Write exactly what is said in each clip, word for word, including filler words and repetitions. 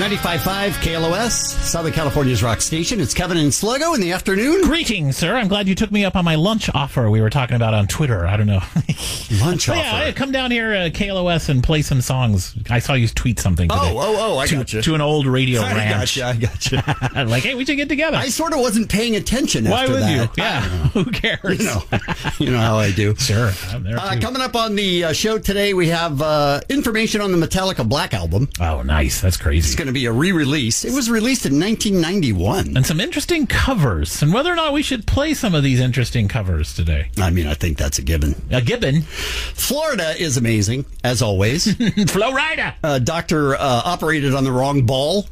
ninety-five point five K L O S, Southern California's rock station. It's Kevin and Sluggo in the afternoon. Greetings, sir. I'm glad you took me up on my lunch offer we were talking about on Twitter. I don't know. Lunch offer? Yeah, come down here, uh, K L O S, and play some songs. I saw you tweet something today. Oh, oh, oh, I to, got you. To an old radio I ranch. got you, I got you. Like, hey, we should get together. I sort of wasn't paying attention Why after would that. you? Yeah, who cares? You know, you know how I do. Sure. I'm there Uh, too. coming up on the uh, show today, we have uh, information on the Metallica Black Album. Oh, nice. That's crazy. It's going to be a re-release. It was released in nineteen ninety-one. And some interesting covers, and whether or not we should play some of these interesting covers today. I mean, I think that's a given. A gibbon. Florida is amazing, as always. Florida. Uh, doctor uh, operated on the wrong ball.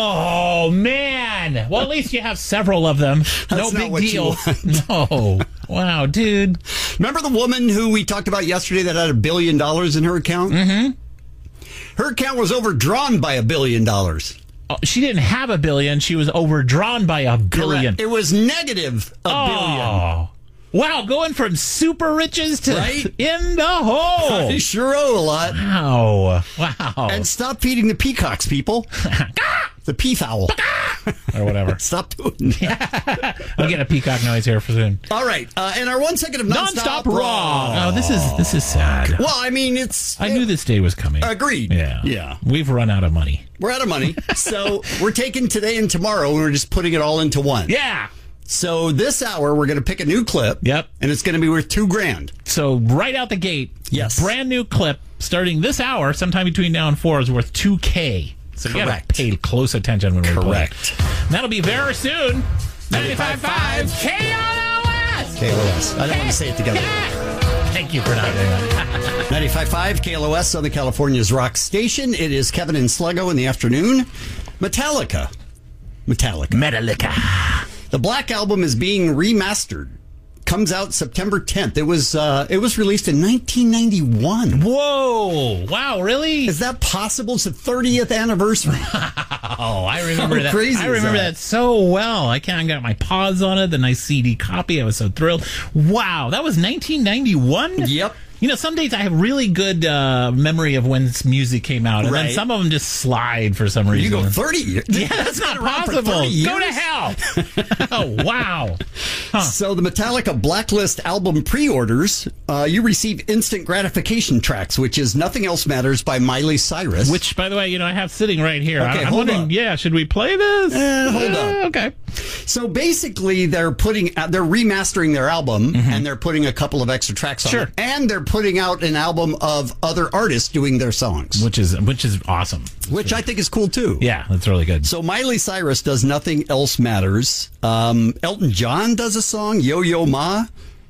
Oh, man. Well, at least you have several of them. No That's not big what you deal. want. No. Wow, dude. Remember the woman who we talked about yesterday that had a billion dollars in her account? Mm-hmm. Her account was overdrawn by a billion dollars. Oh, she didn't have a billion. She was overdrawn by a billion. Correct. It was negative a oh. billion. Wow, going from super riches to Right? in the hole. You sure owe a lot. Wow. Wow. And stop feeding the peacocks, people. The peafowl. or whatever. Stop doing that. I'll get a peacock noise here for soon. All right. Uh, and our one second of Non-stop nonstop, wrong. Oh, this is this is sad. Well, I mean, it's... I knew this day was coming. Agreed. Yeah. Yeah. We've run out of money. We're out of money. So we're taking today and tomorrow, and we're just putting it all into one. Yeah. So this hour, we're going to pick a new clip. Yep. And it's going to be worth two grand. So right out the gate, Yes. brand new clip starting this hour, sometime between now and four, is worth two K. So you got to Correct. pay close attention when we play. Correct. And that'll be very soon. ninety-five point five K L O S. K L O S. I don't want to say it together. Thank you for not doing that. ninety-five point five K L O S, Southern California's rock station. It is Kevin and Sluggo in the afternoon. Metallica. Metallica. Metallica. The Black Album is being remastered. Comes out September tenth. It was uh, it was released in nineteen ninety-one. Whoa. Wow, really? Is that possible? It's the thirtieth anniversary. Oh, I remember How that. crazy I is remember that? that? so well. I can't got my paws on it, the nice C D copy. I was so thrilled. Wow, that was nineteen ninety-one? Yep. You know, some days I have really good uh, memory of when music came out, and Right. then some of them just slide for some reason. You go thirty years. Yeah, that's not been around for possible. thirty Go to years? hell. Oh, wow. Huh. So the Metallica Blacklist album pre-orders, uh, you receive instant gratification tracks, which is Nothing Else Matters by Miley Cyrus. Which, by the way, you know, I have sitting right here. Okay, I, I'm hold wondering, on. yeah, should we play this? Eh, hold Uh, on. Okay. So basically, they're putting, uh, they're remastering their album, and they're putting a couple of extra tracks on Sure. it, and they're putting out an album of other artists doing their songs, Which is which is awesome. which I think is cool too. Yeah, that's really good. So Miley Cyrus does Nothing Else Matters. Um, Elton John does a song, Yo Yo Ma.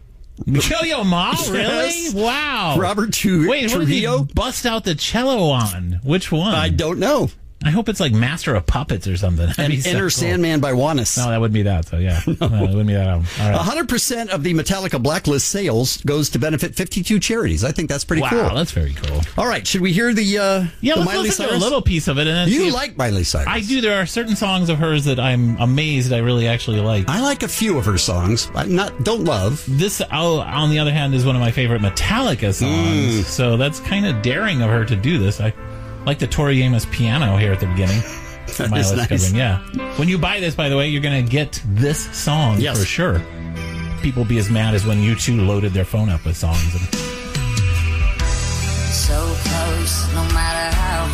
Yo-Yo Ma, really? Yes. Wow. Robert Tru- Wait, what did he Trujillo. bust out the cello on? Which one? I don't know. I hope it's like Master of Puppets or something. That'd And be so Enter cool. Sandman by Juanes. No, that wouldn't be that. So yeah, no. it wouldn't be that album. All right. one hundred percent of the Metallica Blacklist sales goes to benefit fifty-two charities. I think that's pretty Wow, cool. that's very cool. All right, should we hear the, uh, Yeah, the let's Miley listen to Cyrus? a little piece of it. And then see You if- like Miley Cyrus? I do. There are certain songs of hers that I'm amazed I really actually like. I like a few of her songs. I not don't love. This, oh, on the other hand, is one of my favorite Metallica songs. Mm. So that's kind of daring of her to do this. I like the Tori Amos piano here at the beginning. That My is list nice. covering, yeah. When you buy this, by the way, you're going to get this song Yes. for sure. People be as mad as when you two loaded their phone up with songs. And So close, no matter how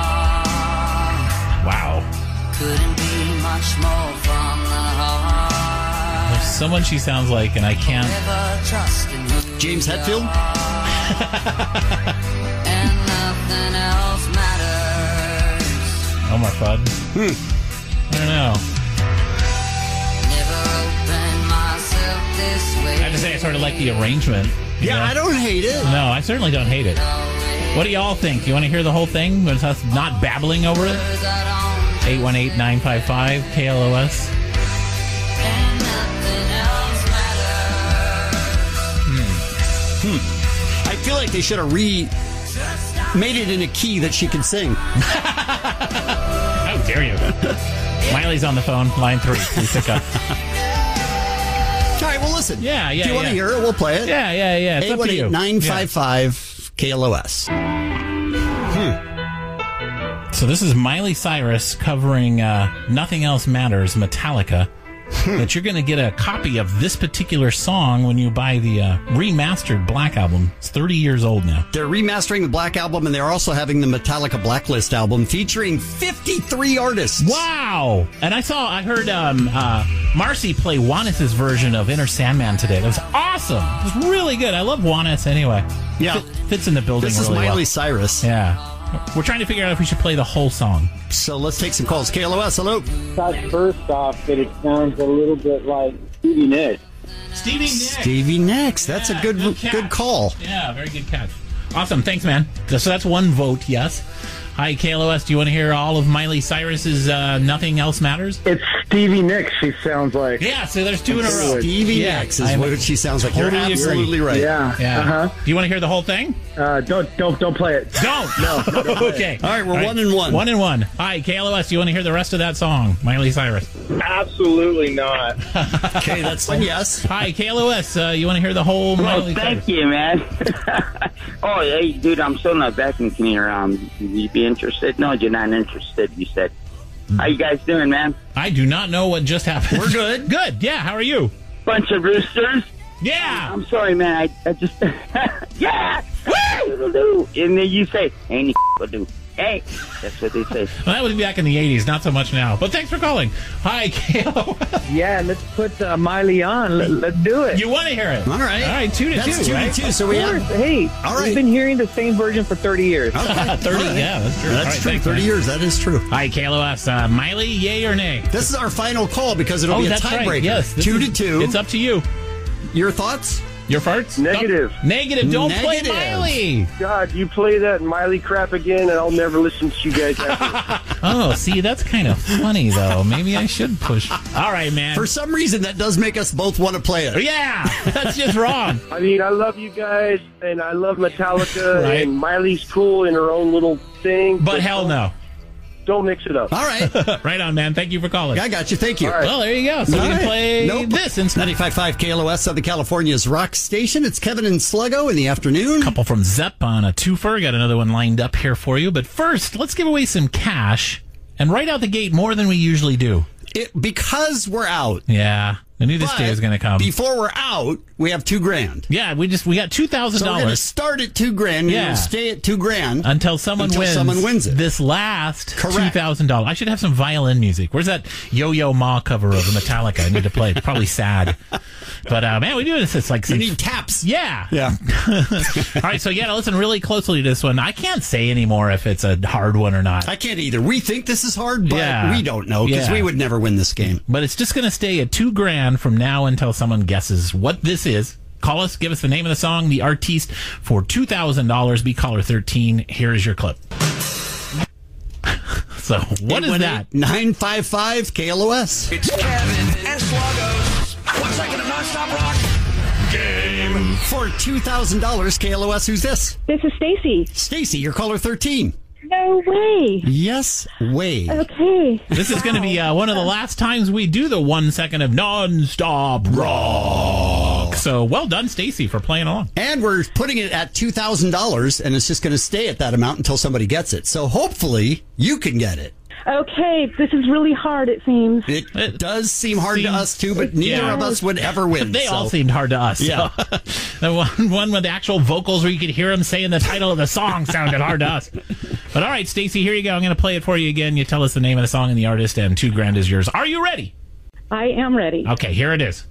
far. wow. Couldn't be much more from the heart. There's someone she sounds like, and I can't. Never trust in who James you Hetfield? are, and nothing else matters. Omar Fudd. Hmm. I don't know. Never opened myself this way. I have to say, I sort of like the arrangement. you Yeah, know? I don't hate it. No, I certainly don't hate it. What do y'all think? You want to hear the whole thing with us not babbling over it? eight one eight, nine five five, K L O S. And nothing else matters. Hmm. I feel like they should have re made it in a key that she could sing. How dare you? Miley's on the phone, line three. Please pick up. All right, well, listen. Yeah, yeah, If you want yeah. to hear it, we'll play it. Yeah, yeah, yeah. It's eight up one to eight, you. nine five five, K L O S. So So this is Miley Cyrus covering uh, Nothing Else Matters, Metallica. That you're going to get a copy of this particular song when you buy the uh, remastered Black Album. It's thirty years old now. They're remastering the Black Album, and they're also having the Metallica Blacklist album featuring fifty-three artists. Wow! And I saw, I heard um, uh, Marcy play Juanes' version of Enter Sandman today. That was awesome. It was really good. I love Juanes anyway. Yeah. Fit, fits in the building This is really Miley well. Cyrus. Yeah. We're trying to figure out if we should play the whole song. So let's take some calls. K L O S, hello. Thought first off that it sounds a little bit like Stevie Nicks. Stevie Nicks. Stevie Nicks. That's Yeah, a good good good, catch. call. Yeah, very good catch. Awesome. Thanks, man. So that's one vote, yes. Hi, K L O S. Do you want to hear all of Miley Cyrus's uh, Nothing Else Matters? It's Stevie Nicks, she sounds like. Yeah, so there's two in a row. Stevie Yeah, Nicks is I'm what she sounds like. You're totally absolutely agree. right. Yeah. Yeah. Uh-huh. Do you want to hear the whole thing? Uh, don't don't don't play it. Don't. No. no don't play Okay. All right, we're one and one. One and one. Hi, K L O S. Do you want to hear the rest of that song, Miley Cyrus? it. Absolutely not. Okay, that's a yes. Hi, K L O S. Uh, you want to hear the whole Miley Oh, thank Cyrus? you, man. Oh, hey, dude, I'm still not back in here. Um, you be interested? No, you're not interested, you said. How you guys doing, man? I do not know what just happened. We're good. Good. Yeah. How are you? Bunch of roosters? Yeah. I'm sorry, man. I, I just... yeah! Woo! And then you say, ain't a do. Hey! That's what they say. Well, that was back in the eighties, not so much now. But thanks for calling. Hi, K L O S. Yeah, let's put uh, Miley on. Let, let's do it. You want to hear it? All right. All right, two to That's two, two right? to two. So we Of course. have Hey, All right. we've been hearing the same version for thirty years. Okay. thirty, All right. yeah, that's true. That's All right, true. thanks, thirty man. years. That is true. Hi, K L O S. Uh, Miley, yay or nay? This is our final call because it'll Oh, be a that's tiebreaker. right. Yes. this two is- to two. It's up to you. Your thoughts? Your farts? Negative. Don't- negative. Don't play Negative. Miley. God, you play that Miley crap again, and I'll never listen to you guys ever. Oh, see, that's kind of funny, though. Maybe I should push. All right, man. For some reason, that does make us both want to play it. Yeah, that's just wrong. I mean, I love you guys, and I love Metallica, Right. and Miley's cool in her own little thing. But hell no. Don't mix it up. All right. Right on, man. Thank you for calling. I got you. Thank you. All right. Well, there you go. So All we can right. play Nope. this instead. ninety-five point five K L O S, Southern California's rock station. It's Kevin and Sluggo in the afternoon. Couple from Zepp on a twofer. Got another one lined up here for you. But first, let's give away some cash. And right out the gate, more than we usually do. It, because we're out. Yeah. I knew this But day was going to come. Before we're out, we have two grand. Yeah, we just we got two thousand So we're going to dollars start at two grand. Yeah. And we'll stay at two grand. until someone Until wins. someone wins it. This last Correct. two thousand dollars. I should have some violin music. Where's that Yo-Yo Ma cover of Metallica? I need to play. It's probably sad, but uh, man, we do this. It's like You some, need taps. yeah. Yeah. All right, so you got to listen really closely to this one. I can't say anymore if it's a hard one or not. I can't either. We think this is hard, but Yeah. we don't know because Yeah. we would never win this game. But it's just going to stay at two grand from now until someone guesses what this is. Call us, give us the name of the song, the artiste, for two thousand dollars. Be caller thirteen. Here is your clip. So, what is that? nine five five K L O S. It's Kevin and Sluggo's one second of nonstop rock game. For two thousand dollars, K L O S, who's this? This is Stacy. Stacy, you're caller thirteen. No way. Yes, way. Okay. This is going to be uh, one of the last times we do the one second of non-stop rock. So well done, Stacy, for playing along. And we're putting it at two thousand dollars, and it's just going to stay at that amount until somebody gets it. So hopefully you can get it. Okay. This is really hard, it seems. It, It does seem hard to seems- us, too, but neither Yeah. of us would ever win. They so. all seemed hard to us. Yeah. So. The one, one with the actual vocals where you could hear him saying the title of the song sounded hard to us. But all right, Stacy, here you go. I'm going to play it for you again. You tell us the name of the song and the artist, and two grand is yours. Are you ready? I am ready. Okay, here it is.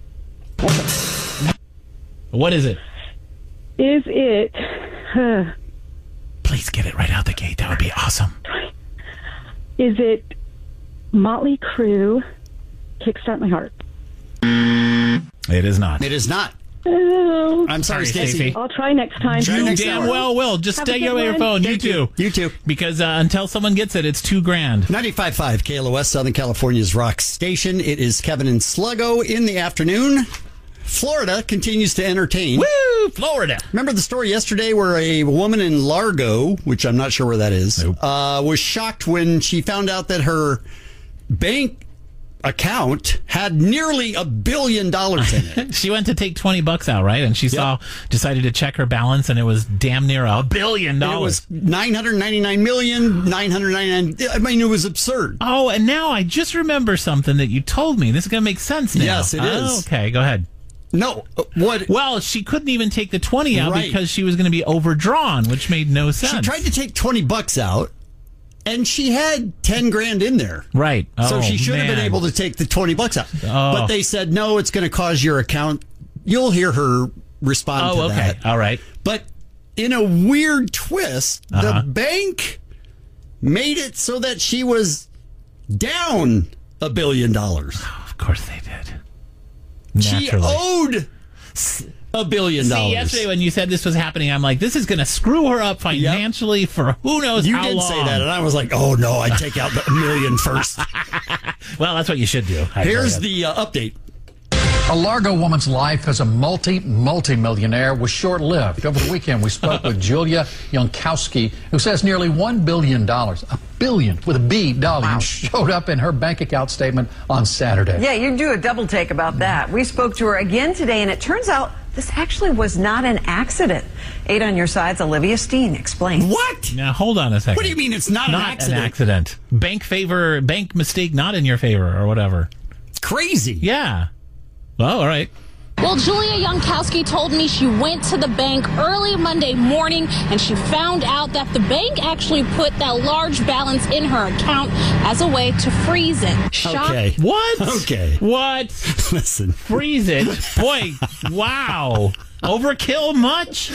What is it? Is it... Uh, Please get it right out the gate. That would be awesome. is it Motley Crue, Kickstart My Heart? It is not. It is not. Oh, I'm sorry, Sorry, Stacy. Stacey. I'll try next time. Try You next damn hour. well will. Just Have a stay good away your one. phone. Thank you you. too. You too. Because uh, until someone gets it, it's two grand. ninety-five point five K L O S, Southern California's rock station. It is Kevin and Sluggo in the afternoon. Florida continues to entertain. Woo! Florida. Remember the story yesterday where a woman in Largo, which I'm not sure where that is, Nope. uh, was shocked when she found out that her bank account had nearly a billion dollars in it. She went to take twenty bucks out, right? And she Yep. saw, decided to check her balance, and it was damn near a billion It dollars. was nine hundred ninety-nine million, nine hundred ninety-nine. I mean, it was absurd. Oh, and now I just remember something that you told me. This is going to make sense now. Yes, it Oh, is. okay, go ahead. No, uh, what? Well, she couldn't even take the twenty out Right. because she was going to be overdrawn, which made no sense. She tried to take twenty bucks out, and she had ten grand in there. Right. So Oh, she should have been man. able to take the twenty bucks out. Oh. But they said, no, it's going to cause your account. You'll hear her respond Oh, to okay. that. All right. But in a weird twist, Uh-huh. the bank made it so that she was down a billion dollars. Of course they did. She Naturally. owed a billion See, dollars. yesterday when you said this was happening, I'm like, this is going to screw her up financially for who knows You how did long. say that, and I was like, oh no, I'd take out the million first. Well, that's what you should do. I Here's tell you. the uh, update. A Largo woman's life as a multi, multi-millionaire was short-lived. Over the weekend, we spoke with Julia Youngkowski, who says nearly one billion dollars, a billion with a B, dollars, showed up in her bank account statement on Saturday. Yeah, you do a double take about that. We spoke to her again today, and it turns out this actually was not an accident. Eight on your side's Olivia Steen explains. What? Now, hold on a second. What do you mean it's not, Not an accident? an accident. Bank favor, bank mistake not in your favor or whatever. It's crazy. Yeah. Well, all right. Well, Julia Youngkowski told me she went to the bank early Monday morning and she found out that the bank actually put that large balance in her account as a way to freeze it. Shock- Okay. What? Okay. What? Listen. Freeze it? Boy, wow. Overkill much?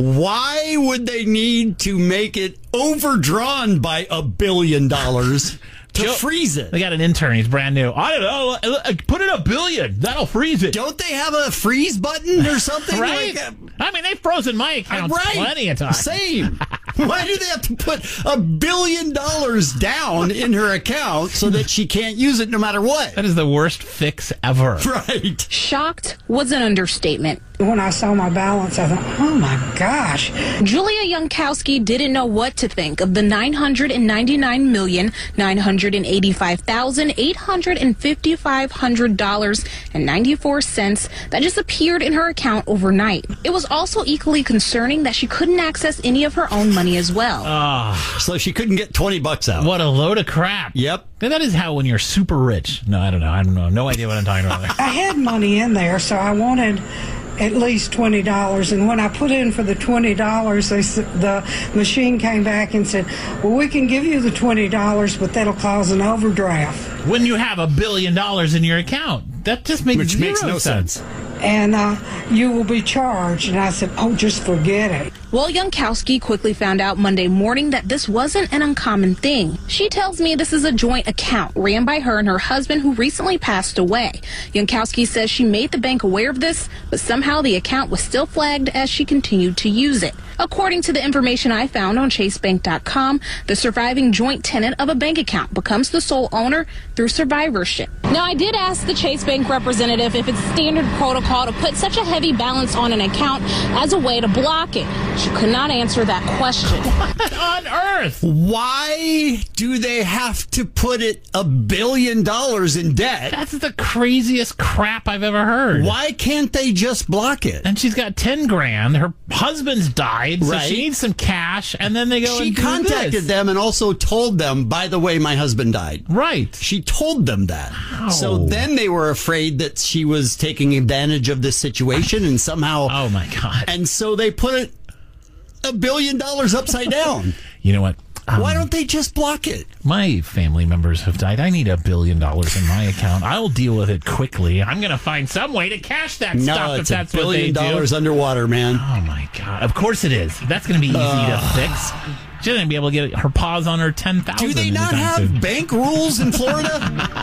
Why would they need to make it overdrawn by a billion dollars to Joe- freeze it? They got an intern. He's brand new. I don't know. uh, Put in a billion. That'll freeze it. Don't they have a freeze button or something? Right? Like, uh, I mean, they've frozen my accounts right. plenty of times. Same. Why do they have to put a billion dollars down in her account so that she can't use it no matter what? That is the worst fix ever. Right. Shocked was an understatement. When I saw my balance, I thought, oh my gosh. Julia Youngkowski didn't know what to think of the nine hundred ninety-nine million nine hundred eighty-five thousand eight hundred fifty-five dollars and ninety-four cents that just appeared in her account overnight. It was also equally concerning that she couldn't access any of her own money as well. Ah, So she couldn't get twenty bucks out. what a load of crap. Yep. And that is how when you're super rich. No, I don't know. I don't know. No idea what I'm talking about there. I had money in there, so I wanted at least twenty dollars. And when I put in for the twenty dollars, they, s- the machine came back and said, well, we can give you the twenty dollars, but that'll cause an overdraft. When you have a billion dollars in your account, that just makes Which zero makes no sense. And uh, you will be charged. And I said, oh, just forget it. Well, Youngkowski quickly found out Monday morning that this wasn't an uncommon thing. She tells me this is a joint account ran by her and her husband who recently passed away. Youngkowski says she made the bank aware of this, but somehow the account was still flagged as she continued to use it. According to the information I found on chase bank dot com, the surviving joint tenant of a bank account becomes the sole owner through survivorship. Now, I did ask the Chase Bank representative if it's standard protocol to put such a heavy balance on an account as a way to block it. She could not answer that question. What on earth? Why do they have to put it a billion dollars in debt? That's the craziest crap I've ever heard. Why can't they just block it? And she's got ten grand. Her husband's died, so Right. she needs some cash. And then they go She and do contacted this. them and also told them, by the way, my husband died. Right. She told them that. So then they were afraid that she was taking advantage of this situation and somehow. Oh my God. And so they put it a billion dollars upside down. You know what? Um, Why don't they just block it? My family members have died. I need a billion dollars in my account. I'll deal with it quickly. I'm going to find some way to cash that No, stuff if it's a that's what they billion do. dollars underwater, man. Oh my God! Of course it is. That's going to be easy to fix. She's going to be able to get her paws on her ten thousand. Do they not have bank rules in Florida?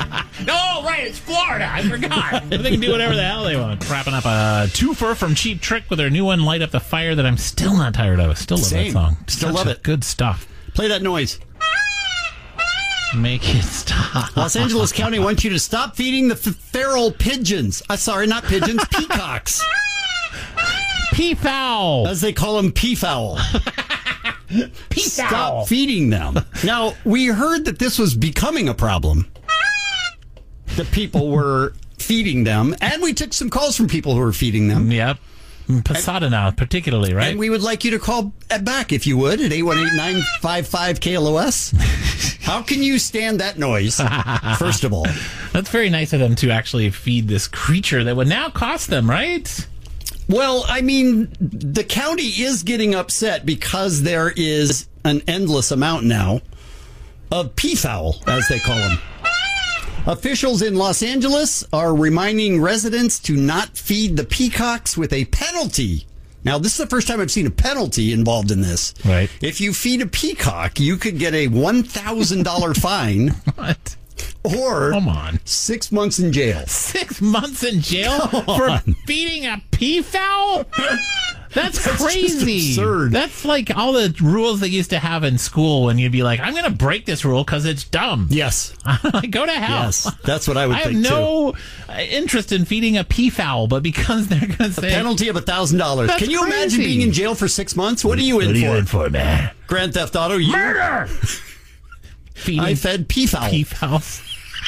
No, right. It's Florida. I forgot. They can do whatever the hell they want. Wrapping up a twofer from Cheap Trick with their new one, Light Up the Fire, that I'm still not tired of. Still love Same. that song. Still Such love a it. Good stuff. Play that noise. Make it stop. Los Angeles County wants you to stop feeding the f- feral pigeons. Uh, sorry, not pigeons, peacocks. Peafowl. As they call them, peafowl. Peafowl. Stop feeding them. Now, we heard that this was becoming a problem. the people were feeding them, and we took some calls from people who were feeding them. Yep. Posada now, particularly, right? And we would like you to call back, if you would, at eight one eight, nine five five, K L O S. How can you stand that noise, first of all? That's very nice of them to actually feed this creature that would now cost them, right? Well, I mean, the county is getting upset because there is an endless amount now of peafowl, as they call them. Officials in Los Angeles are reminding residents to not feed the peacocks with a penalty. Now, this is the first time I've seen a penalty involved in this. Right. If you feed a peacock, you could get a one thousand dollars fine. What? Or Come on. six months in jail. Six months in jail Come for on. feeding a peafowl? That's, That's crazy. just absurd. That's like all the rules they used to have in school when you'd be like, I'm going to break this rule because it's dumb. Yes. Like, go to hell. Yes. That's what I would I have think, no too. interest in feeding a peafowl, but because they're going to say... A penalty of one thousand dollars. That's Can you crazy. imagine being in jail for six months? What are you in What are for? you in for, man? Grand Theft Auto? You? Murder! Feeding I fed peafowl. peafowls.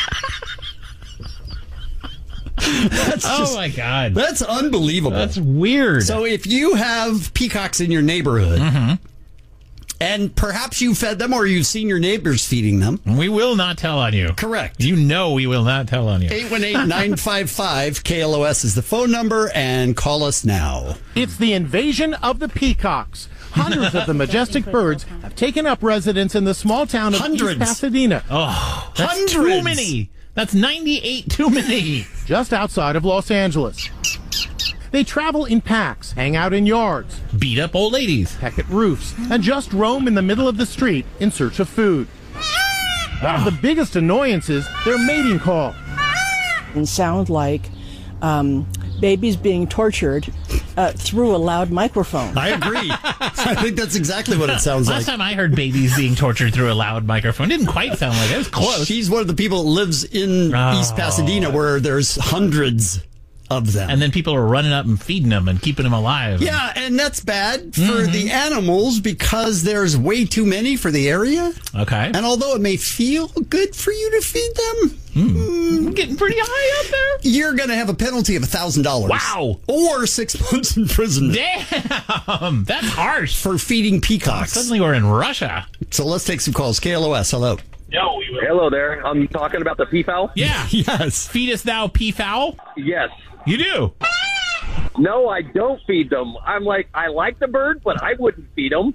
That's Oh, just, my God. That's unbelievable. That's weird. So if you have peacocks in your neighborhood, Mm-hmm. and perhaps you fed them or you've seen your neighbors feeding them, we will not tell on you. correct. You know we will not tell on you. eight one eight, nine five five, K L O S is the phone number, and call us now. It's the invasion of the peacocks. Hundreds of the majestic birds have taken up residence in the small town of Hundreds. East Pasadena. Oh, that's Hundreds. too many. That's ninety-eight too many. Just outside of Los Angeles. They travel in packs, hang out in yards, Beat up old ladies. peck at roofs, and just roam in the middle of the street in search of food. The biggest annoyance is their mating call. And sound like um, babies being tortured uh, through a loud microphone. I agree. I think that's exactly what it sounds Last like. time I heard babies being tortured through a loud microphone, didn't quite sound like it. It was close. She's one of the people that lives in Oh. East Pasadena where there's hundreds of them. And then people are running up and feeding them and keeping them alive. Yeah, and that's bad for Mm-hmm. the animals because there's way too many for the area. Okay. And although it may feel good for you to feed them, Mm. Getting pretty high out there. you're going to have a penalty of one thousand dollars. Wow. Or six months imprisonment Damn. That's harsh. for feeding peacocks. Suddenly we're in Russia. So let's take some calls. K L O S, hello. Hello there. I'm talking about the peafowl. Yeah. Yes. Feedest thou peafowl? Yes. You do. No, I don't feed them. I'm like, I like the bird, but I wouldn't feed them.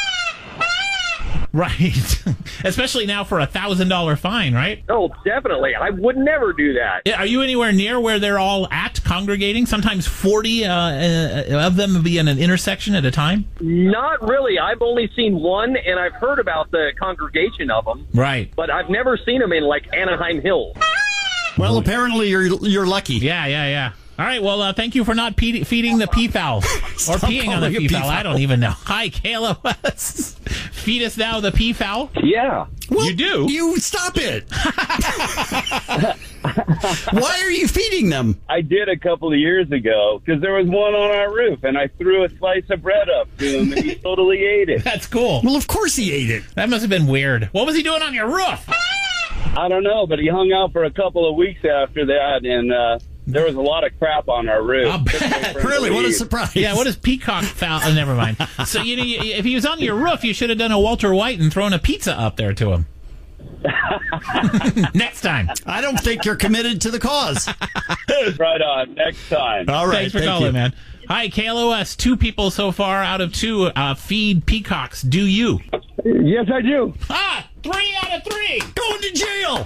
Right. Especially now for a thousand dollar fine, right? Oh, definitely. I would never do that. Yeah, are you anywhere near where they're all at congregating? Sometimes forty uh, uh, of them will be in an intersection at a time? Not really. I've only seen one, and I've heard about the congregation of them, Right. but I've never seen them in, like, Anaheim Hills. Well, apparently you're you're lucky. Yeah, yeah, yeah. All right, well, uh, thank you for not pe- feeding the peafowl. Or Stop peeing on the calling it peafowl. I peafowl. don't even know. Hi, K L O S. Feed us thou the peafowl? Yeah. Well, You do? You stop it. Why are you feeding them? I did a couple of years ago because there was one on our roof, and I threw a slice of bread up to him, and he totally ate it. That's cool. Well, of course he ate it. That must have been weird. What was he doing on your roof? I don't know, but he hung out for a couple of weeks after that, and uh, there was a lot of crap on our roof. I'll bet. Really, what a surprise. Yeah, what is peacock fowl? Oh, never mind. So, you know, you- if he was on your roof, you should have done a Walter White and thrown a pizza up there to him. Next time. I don't think you're committed to the cause. Right on. Next time. All right. Thanks for thank calling, you. man. Hi, K L O S. Two people so far out of two uh, feed peacocks. Do you? Yes, I do. Ah, three out of three. Going to jail.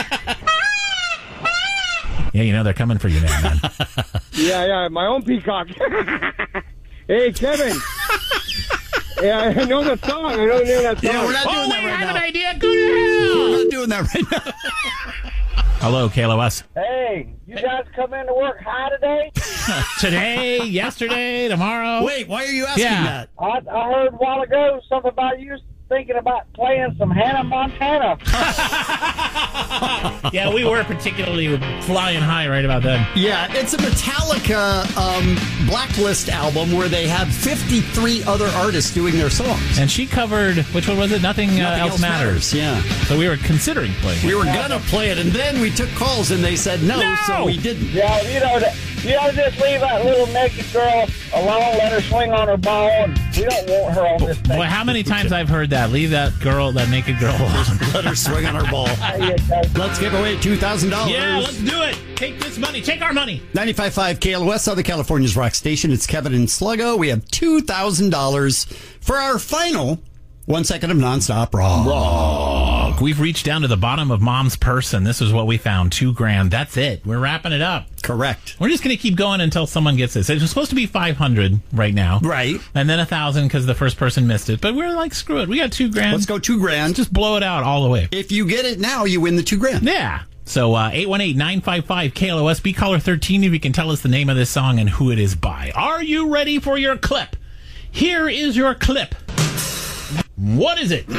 Yeah, you know they're coming for you now, man. Yeah, yeah, my own peacock. Hey, Kevin. Yeah, I know the song. I know the name of that song. Yeah, we're not Oh, doing wait, that I right have now. an idea. Go to hell. We're not doing that right now. Hello, K L O S. Hey, you guys come in to work high today? Today, yesterday, tomorrow. Wait, why are you asking Yeah. that? I, I heard a while ago something about you thinking about playing some Hannah Montana. Yeah, we were particularly flying high right about then. Yeah, it's a Metallica um, Blacklist album where they have fifty-three other artists doing their songs. And she covered, which one was it? Nothing, uh, Nothing else, Else matters. Matters, yeah. So we were considering playing We it. were going to play it, and then we took calls, and they said no, No! so we didn't. Yeah, you know, that- you know, just leave that little naked girl alone, let her swing on her ball, and we don't want her on this thing. Boy, how many times I've heard that? Leave that girl, that naked girl alone. Let her swing on her ball. Let's give away two thousand dollars. Yeah, let's do it. Take this money. Take our money. ninety-five point five K L O S, Southern California's rock station. It's Kevin and Sluggo. We have two thousand dollars for our final one second of nonstop rock. Rock. We've reached down to the bottom of Mom's purse, and this is what we found. Two grand. That's it. We're wrapping it up. Correct. We're just going to keep going until someone gets this. It's supposed to be five hundred right now. Right. And then a thousand because the first person missed it. But we're like, screw it. We got two grand. Let's go two grand. Just blow it out all the way. If you get it now, you win the two grand. Yeah. So uh, eight one eight, nine five five, K L O S, be caller thirteen if you can tell us the name of this song and who it is by. Are you ready for your clip? Here is your clip. What is it?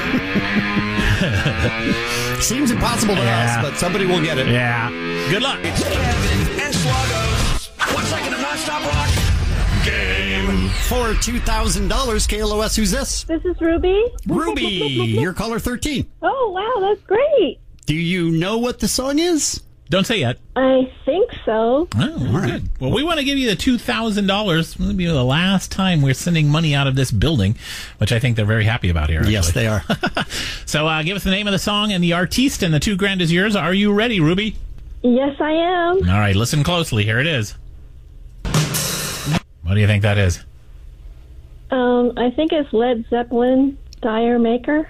Seems impossible to Yeah. us, but somebody will get it. Yeah. Good luck. It's Kevin and Sluggo's One Second of Nonstop Rock Game. For two thousand dollars, K L O S, who's this? This is Ruby. Ruby, you're caller thirteen. Oh, wow, that's great. Do you know what the song is? Don't say yet. I think so. Oh, all right. Well, we want to give you the two thousand dollars. It'll be the last time we're sending money out of this building, which I think they're very happy about here. Actually. Yes, they are. So uh, give us the name of the song and the artiste, and the two grand is yours. Are you ready, Ruby? Yes, I am. All right, listen closely. Here it is. What do you think that is? Um, I think it's Led Zeppelin, Dire Maker.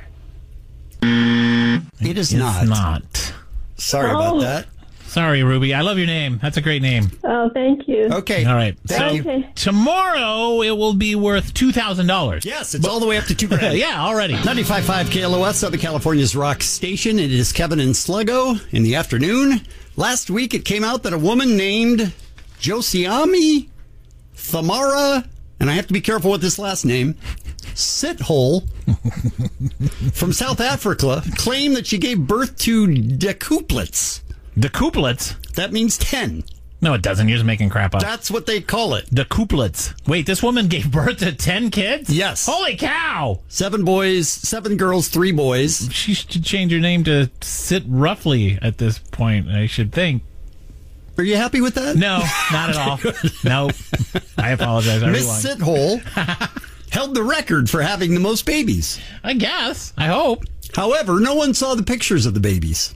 It is It's not. not. Sorry Oh. about that. Sorry, Ruby. I love your name. That's a great name. Oh, thank you. Okay. All right. Thank so you. Okay. tomorrow it will be worth two thousand dollars. Yes, it's all the way up to two grand. Yeah, already. ninety-five point five K L O S, Southern California's rock station. It is Kevin and Sluggo in the afternoon. Last week it came out that a woman named Josiami Thamara, and I have to be careful with this last name, Sithole, from South Africa, claimed that she gave birth to decuplets. Decuplets? That means ten. No, it doesn't. You're just making crap up. That's what they call it. Decuplets. Wait, this woman gave birth to ten kids? Yes. Holy cow! Seven boys, seven girls, three boys. She should change her name to Sit Roughly at this point, I should think. Are you happy with that? No, not at all. No. I apologize. I Miss rewind. Sithole held the record for having the most babies. I guess. I hope. However, no one saw the pictures of the babies.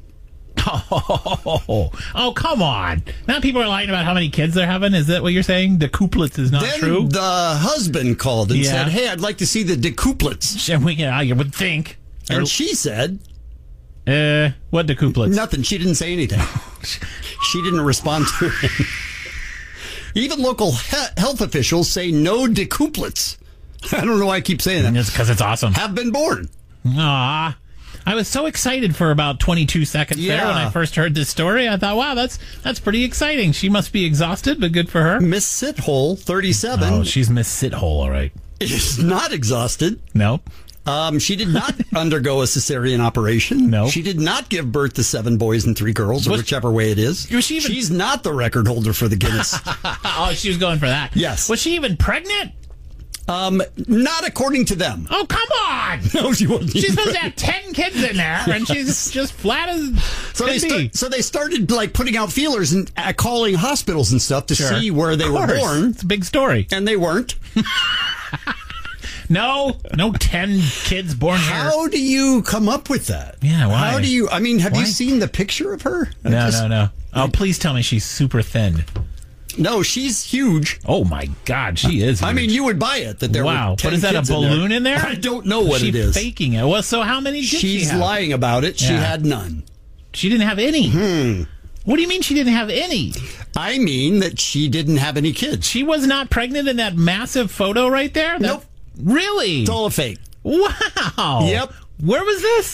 Oh, oh, come on. Now people are lying about how many kids they're having. Is that what you're saying? Decuplets is not then true? the husband called and Yeah. said, hey, I'd like to see the decuplets. And we, yeah, you would think. And Or- she said, Uh, what decuplets? nothing. She didn't say anything. She didn't respond to him. Even local he- health officials say no decuplets. I don't know why I keep saying that. It's because it's awesome. Have been born. Aw. I was so excited for about twenty-two seconds there Yeah. when I first heard this story. I thought, wow, that's that's pretty exciting. She must be exhausted, but good for her. Miss Sithole, thirty-seven, Oh, she's Miss Sithole, all right. is not exhausted. No. Um, she did not undergo a cesarean operation. No. She did not give birth to seven boys and three girls, or Was- whichever way it is. Was she even- She's not the record holder for the Guinness. Oh, she was going for that. Yes. Was she even pregnant? um, not according to them. Oh, come on. No, she wasn't. She's supposed to have ten kids in there, and she's just flat as So could they, be. start, so they started like putting out feelers and uh, calling hospitals and stuff to Sure. see where they Of were course. born, It's a big story. and they weren't. No, no ten kids born here. How do you come up with that? Yeah, why? How do you? I mean, have Why? you seen the picture of her? I No, just- no, no. Oh, please tell me she's super thin. No, she's huge. Oh my God, she is. I huge. mean, you would buy it that there wow. were ten What is that? A kids in balloon in there? I don't know what She's it is. faking it. Well, so how many did she She's have? lying about it. She Yeah. had none. She didn't have any. Hmm. What do you mean she didn't have any? I mean that she didn't have any kids. She was not pregnant in that massive photo right there? That- Nope. Really? It's all a fake. Wow. Yep. Where was this?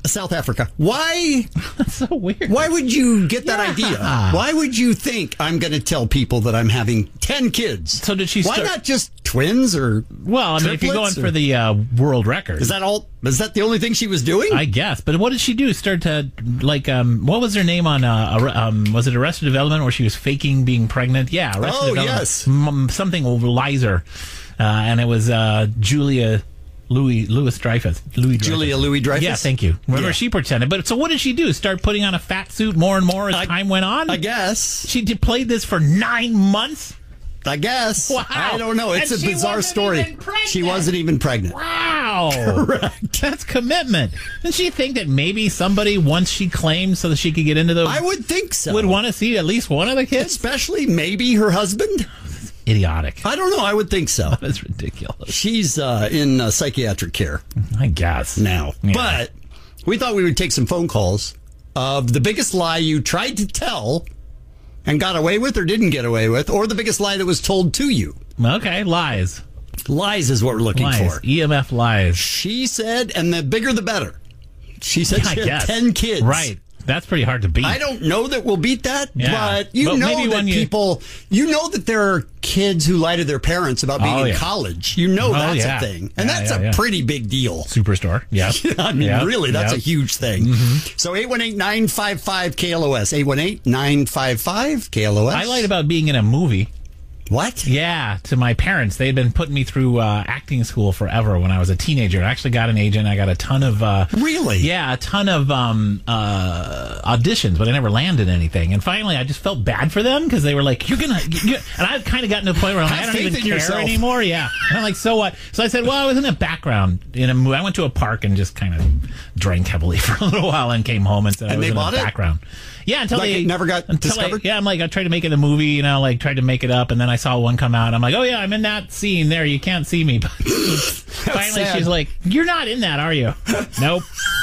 South Africa. Why? That's so weird. Why would you get that Yeah. idea? Why would you think I'm going to tell people that I'm having ten kids? So did she Why start- not just twins or Well, I mean, if you're going triplets, or- for the uh, world record. Is that all? Is that the only thing she was doing? I guess. But what did she do? Start to, like, um, what was her name on, uh, Ar- um, was it Arrested Development where she was faking being pregnant? Yeah, Arrested Oh, Development. yes. M- something over Lizer. Uh, and it was uh, Julia Louis Louis Dreyfus. Louis Dreyfus. Julia Louis-Dreyfus? Yeah, thank you. Remember, Yeah. she pretended. But so what did she do? Start putting on a fat suit more and more as I- time went on? I guess. She did, played this for nine months? I guess. Wow. I don't know. It's And a she bizarre wasn't story. even pregnant. She wasn't even pregnant. Wow. Correct. That's commitment. Didn't she think that maybe somebody, once she claimed so that she could get into those, I would think so. would want to see at least one of the kids? Especially maybe her husband. Idiotic. I don't know. I would think so. That's ridiculous. She's uh, in uh, psychiatric care I guess. now. Yeah. But we thought we would take some phone calls of the biggest lie you tried to tell and got away with or didn't get away with, or the biggest lie that was told to you. Okay, lies. Lies is what we're looking Lies. for. E M F lies. She said, and the bigger the better. She said I she had guess. ten kids. Right. That's pretty hard to beat. I don't know that we'll beat that, Yeah. but you But know maybe that when you- people, you know that there are kids who lie to their parents about being Oh, in yeah. college. You know Oh, that's yeah. a thing. And Yeah, that's yeah, a yeah. pretty big deal. Superstore. Yeah. I mean, Yep. really, that's Yep. a huge thing. So eight one eight, nine five five, K L O S. eight one eight, nine five five, K L O S. I lied about being in a movie. What? Yeah, to my parents. They had been putting me through uh, acting school forever when I was a teenager. I actually got an agent. I got a ton of... Uh, Really? Yeah, a ton of um, uh, auditions, but I never landed anything. And finally, I just felt bad for them because they were like, you're going to... And I've kind of gotten to the point where I'm like, Have I don't faith even in care yourself. anymore. Yeah. And I'm like, so what? So I said, well, I was in a background in a movie. I went to a park and just kind of drank heavily for a little while and came home and said I And was they in bought the it? background. Yeah, until Like they it never got until discovered? I, yeah, I'm like, I tried to make it a movie, you know, like tried to make it up, and then I saw one come out. I'm like, oh yeah, I'm in that scene there. You can't see me. But finally, sad. she's like, you're not in that, are you? Nope.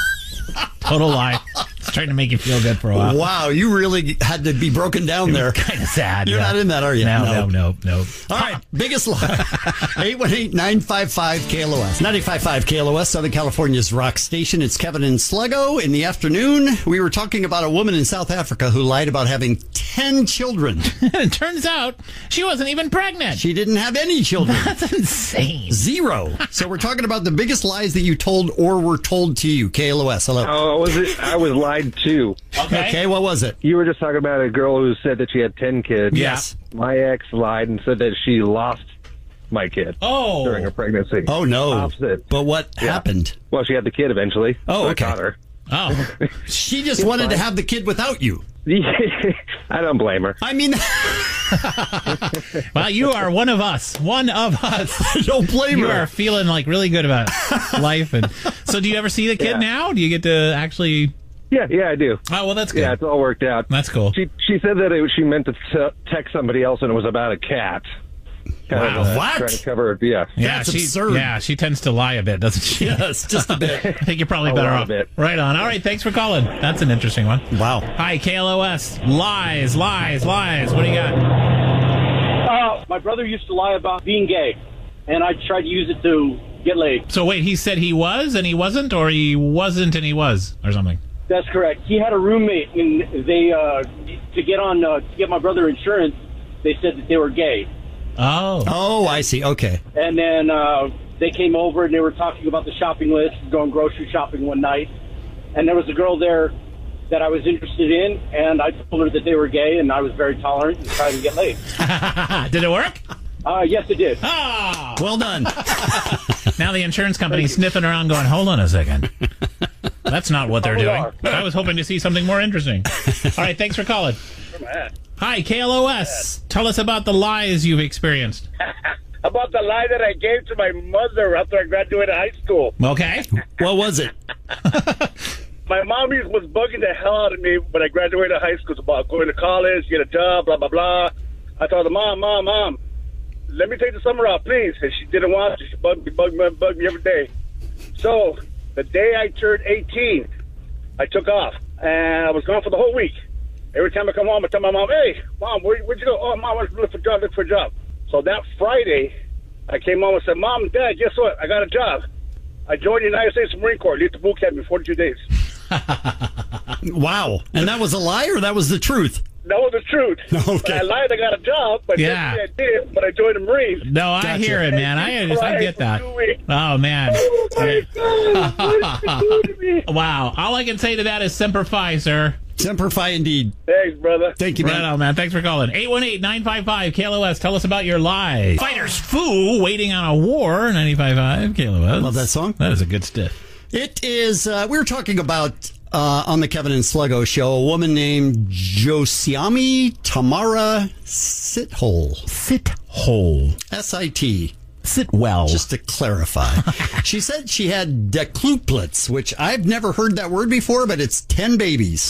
Total lie. Just trying to make you feel good for a while. Wow, you really had to be broken down there. Kind of sad. You're yeah. not in that, are you? No, no, no, no. All right, biggest lie. eight one eight, nine five five, K L O S. ninety-five point five K L O S, Southern California's rock station. It's Kevin and Sluggo. In the afternoon, we were talking about a woman in South Africa who lied about having ten children. It turns out she wasn't even pregnant. She didn't have any children. That's insane. Zero. So we're talking about the biggest lies that you told or were told to you. K L O S, hello. Oh, was it? I was lied to. Okay. Okay, what was it? You were just talking about a girl who said that she had ten kids. Yes. My ex lied and said that she lost my kid Oh. during her pregnancy. Oh, no. Opposite. But what Yeah. happened? Well, she had the kid eventually. Oh, so I okay. caught her. Oh. She just It's wanted to fine. have the kid without you. I don't blame her. I mean, Well, you are one of us. One of us. I don't blame You her. are feeling like really good about life. And so, do you ever see the kid Yeah. now? Do you get to actually? Yeah, yeah, I do. Oh, well, that's good. Yeah, it's all worked out. That's cool. She she said that it, she meant to t- text somebody else and it was about a cat. Kind Wow. of, uh, What? Trying to cover it. Yeah. Yeah, That's she, absurd. Yeah, she tends to lie a bit, doesn't she? Yes, just a bit. I think you're probably A better lot off. of it. Right on. All right, thanks for calling. That's an interesting one. Wow. Hi, K L O S. Lies, lies, lies. What do you got? Uh, my brother used to lie about being gay, and I tried to use it to get laid. So wait, he said he was and he wasn't, or he wasn't and he was, or something? That's correct. He had a roommate, and they uh, to get on uh, to get my brother insurance, they said that they were gay, Oh. Oh, I see. Okay. and then uh, they came over and they were talking about the shopping list, going grocery shopping one night, and there was a girl there that I was interested in, and I told her that they were gay, and I was very tolerant and tried to get laid. Did it work? Uh, yes, it did. Ah. Well done. Now the insurance company's sniffing around going, hold on a second. That's not what they're Probably doing. are. I was hoping to see something more interesting. All right, thanks for calling. Hi, K L O S. Tell us about the lies you've experienced. About the lie that I gave to my mother after I graduated high school. Okay. What was it? My mommy was bugging the hell out of me when I graduated high school about going to college, get a job, blah, blah, blah. I told her, Mom, Mom, Mom, let me take the summer off, please. And she didn't want to. She bugged me, bugged me, bugged me every day. So the day I turned eighteen, I took off, and I was gone for the whole week. Every time I come home, I tell my mom, hey, Mom, where, where'd you go? Oh, Mom, I was looking for a job, look for a job. So that Friday, I came home and said, Mom, Dad, guess what? I got a job. I joined the United States Marine Corps, lead the boot camp in forty-two days. Wow. And that was a lie or that was the truth? That was the truth. Okay. I lied. I got a job, but Yeah. yeah. I did. But I joined the Marines. No, I Gotcha. hear it, man. I just, I get that. Oh, man. Oh my God! What did you do to me? Wow. All I can say to that is Semper Fi, sir. Semper Fi indeed. Thanks, brother. Thank you, Right man. on, man. Thanks for calling. eight one eight, nine five five, K L O S. Tell us about your lies. Fighters Foo, Waiting on a War, ninety-five point five, K L O S. Love that song. That is a good stiff. It is, uh, we were talking about uh, on the Kevin and Sluggo show, a woman named Josiami Tamara Sithole. Sithole. S I T. Sit well. Just to clarify. She said she had decluplets, which I've never heard that word before, but it's ten babies.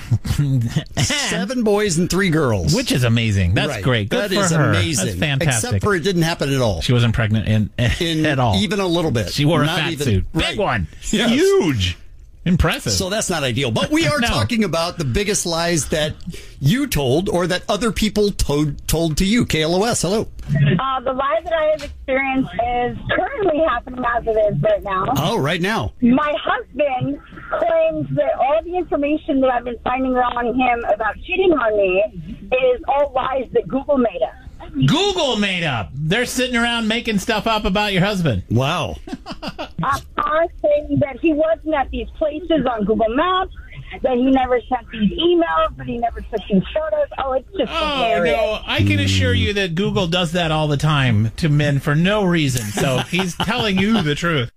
Seven boys and three girls. Which is amazing. That's Right. great. Good That for is her. amazing. That's fantastic. Except for it didn't happen at all. She wasn't pregnant in, In at all. even a little bit. She wore a Not fat even- suit. right. Big one. Yes. Huge. Impressive. So that's not ideal. But we are No. talking about the biggest lies that you told or that other people told, told to you. K L O S, hello. Uh, the lie that I have experienced is currently happening as it is right now. Oh, right now. My husband claims that all the information that I've been finding on him about cheating on me is all lies that Google made up. Google made up. They're sitting around making stuff up about your husband. Wow. Uh, I'm saying that he wasn't at these places on Google Maps, that he never sent these emails, that he never took these photos. Oh, it's just Oh, hilarious. no. I can assure you that Google does that all the time to men for no reason. So he's telling you the truth.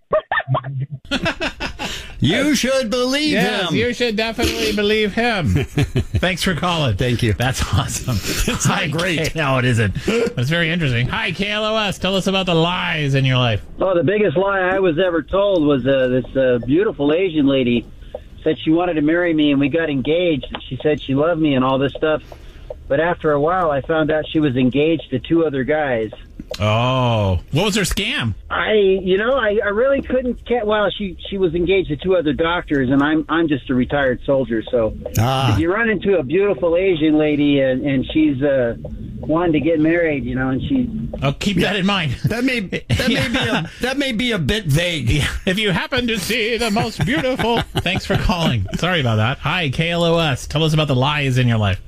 You should believe Yes, him. you should definitely believe him. Thanks for calling. Thank you. That's awesome. It's not great. No, it isn't. That's very interesting. Hi, K L O S. Tell us about the lies in your life. Oh, the biggest lie I was ever told was uh, this uh, beautiful Asian lady said she wanted to marry me, and we got engaged. And she said she loved me and all this stuff. But after a while, I found out she was engaged to two other guys. Oh, what was her scam? I, you know, I, I really couldn't. Get, well, she she was engaged to two other doctors, and I'm I'm just a retired soldier. So Ah. if you run into a beautiful Asian lady and, and she's uh, wanting to get married, you know, and she I'll keep that in mind. That may that may be a that may be a bit vague. If you happen to see the most beautiful, thanks for calling. Sorry about that. Hi, K L O S. Tell us about the lies in your life.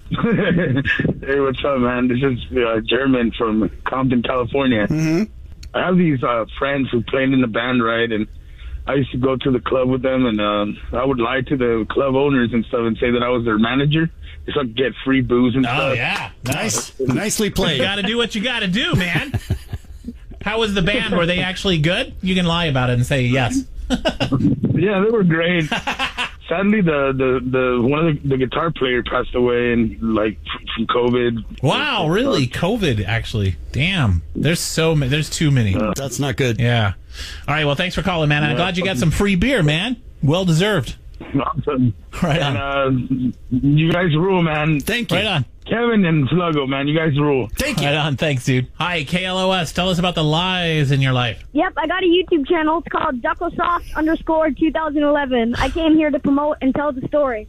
Hey, what's up, man? This is uh, German from Compton, California. Mm-hmm. I have these uh, friends who played in the band, right? And I used to go to the club with them, and um, I would lie to the club owners and stuff and say that I was their manager, so I could get free booze and Oh, stuff. yeah. Nice. Nicely played. You got to do what you got to do, man. How was the band? Were they actually good? You can lie about it and say yes. Yeah, they were great. Sadly, the, the, the one of the, the guitar player passed away, and like f- from COVID. Wow, really? COVID, actually. Damn. There's so many. There's too many. That's not good. Yeah. All right. Well, thanks for calling, man. I'm glad you got some free beer, man. Well deserved. Awesome. Right on. And, uh, you guys rule, man. Thank you. Right on. Kevin and Sluggo, man, you guys rule. Thank you. Right on. Thanks, dude. Hi, K L O S. Tell us about the lies in your life. Yep, I got a YouTube channel. It's called Ducklesoft underscore two thousand eleven. I came here to promote and tell the story.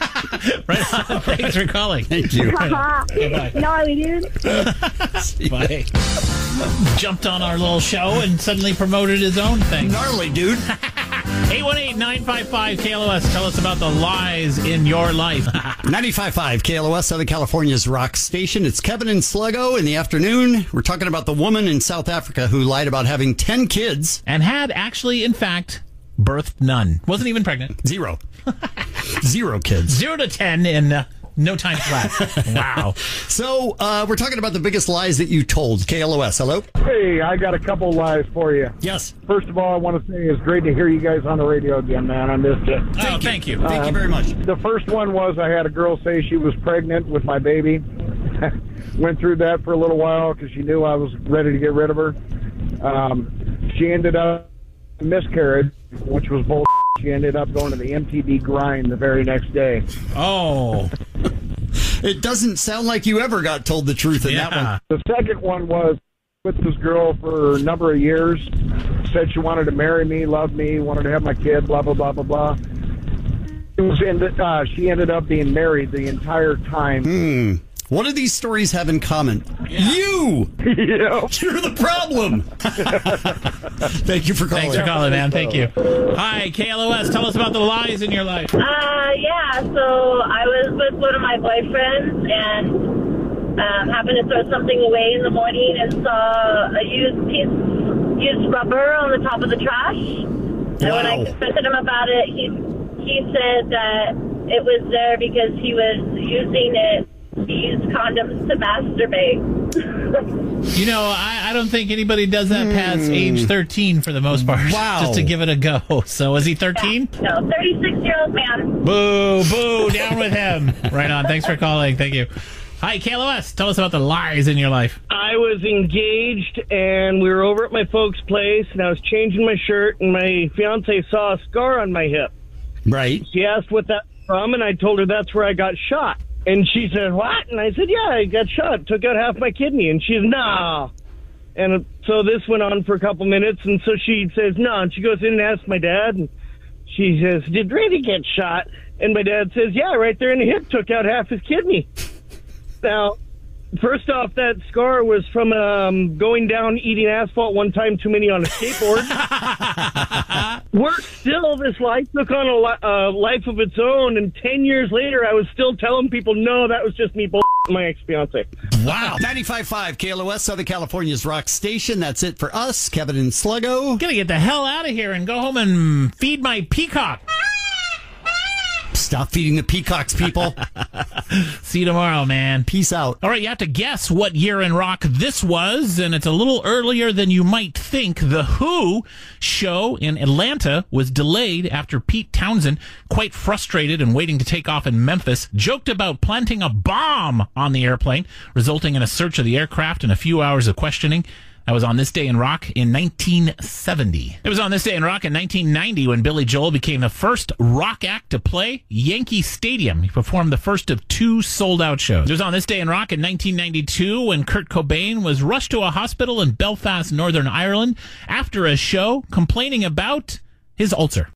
Right on. Thanks for calling. Thank you. Bye-bye. Gnarly, dude. Bye. Jumped on our little show and suddenly promoted his own thing. Gnarly, dude. eight one eight, nine five five, K L O S. Tell us about the lies in your life. ninety-five point five K L O S, Southern California's rock station. It's Kevin and Sluggo in the afternoon. We're talking about the woman in South Africa who lied about having ten kids. And had actually, in fact, birthed none. Wasn't even pregnant. Zero. Zero kids. Zero to ten in uh, no time flat. Wow. So uh, we're talking about the biggest lies that you told. K L O S, hello? Hey, I got a couple lies for you. Yes. First of all, I want to say it's great to hear you guys on the radio again, man. I missed it. Oh, thank you. Thank you very much. The first one was I had a girl say she was pregnant with my baby. Went through that for a little while because she knew I was ready to get rid of her. Um, she ended up miscarried, which was bull. She ended up going to the M T V grind the very next day. Oh. It doesn't sound like you ever got told the truth in Yeah. that one. The second one was with this girl for a number of years. Said she wanted to marry me, love me, wanted to have my kid, blah, blah, blah, blah, blah. It was ended, uh, she ended up being married the entire time. Hmm. What do these stories have in common? Yeah. You! Yeah. You're the problem! Thank you for calling. Thanks for calling, man. Thank you. Hi, K L O S. Tell us about the lies in your life. Uh, yeah, so I was with one of my boyfriends and um, happened to throw something away in the morning and saw a used piece, used rubber on the top of the trash. And Wow. when I confronted him about it, he, he said that it was there because he was using it to use condoms to masturbate. You know, I, I don't think anybody does that past age thirteen for the most part. Wow. Just to give it a go. So was he thirteen? No, thirty-six-year-old man. Boo, boo, down with him. Right on. Thanks for calling. Thank you. Hi, K L O S. Tell us about the lies in your life. I was engaged, and we were over at my folks' place, and I was changing my shirt, and my fiance saw a scar on my hip. Right. She asked what that's from, and I told her that's where I got shot. And she said, what? And I said, yeah, I got shot. Took out half my kidney. And she's, nah. And so this went on for a couple minutes, and so she says, no. And she goes in and asks my dad, and she says, did Randy get shot? And my dad says, yeah, right there in the hip, took out half his kidney. Now, first off, that scar was from um, going down eating asphalt one time too many on a skateboard. Worse still, this life took on a li- uh, life of its own, and ten years later, I was still telling people, no, that was just me bull***ing my ex-fiance. Wow. ninety-five point five K L O S, Southern California's rock station. That's it for us, Kevin and Sluggo. Gonna get the hell out of here and go home and feed my peacock. Stop feeding the peacocks, people. See you tomorrow, man. Peace out. All right, you have to guess what year in rock this was, and it's a little earlier than you might think. The Who show in Atlanta was delayed after Pete Townsend, quite frustrated and waiting to take off in Memphis, joked about planting a bomb on the airplane, resulting in a search of the aircraft and a few hours of questioning. That was on This Day in Rock in nineteen seventy. It was on This Day in Rock in nineteen ninety when Billy Joel became the first rock act to play Yankee Stadium. He performed the first of two sold-out shows. It was on This Day in Rock in nineteen ninety-two when Kurt Cobain was rushed to a hospital in Belfast, Northern Ireland after a show complaining about his ulcer.